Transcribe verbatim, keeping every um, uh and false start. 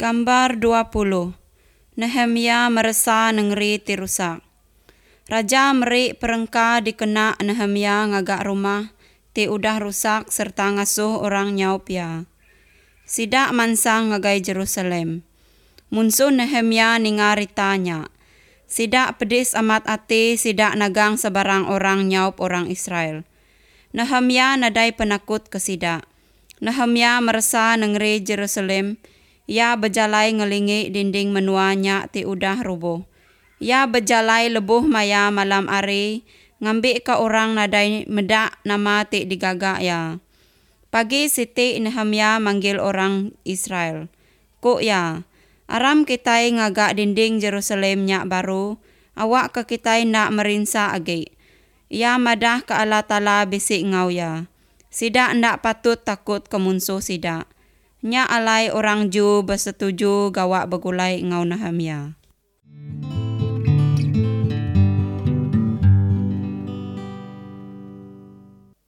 Gambar dua puluh. Nehemia meresa negeri tirusak. Raja meri perengka dikena Nehemia ngagak rumah ti udah rusak serta ngasuh orang nyaup ya. Sidak mansang ngagai Jerusalem. Munsuh Nehemia ningari tanya. Sidak pedis amat ati sidak nagang sebarang orang nyaup orang Israel. Nehemia nadai penakut ke sidak. Nehemia meresa negeri Jerusalem. Ia berjalai ngelingi dinding menuanya ti udah rubuh. Ia berjalai lebuh maya malam ari, ngambil ke orang nadai medak nama ti digagak ya. Pagi siti Nehemia manggil orang Israel. Kuk ya, aram kitai ngagak dinding Jerusalem nyak baru, awak ke kitai nak merinsa agi. Ia madah ke Allah Ta'ala bisik ngau ya. Sidak ndak patut takut ke munsuh sidak. Nya alai orang Ju bersetuju gawak begulai ngau Nehemia.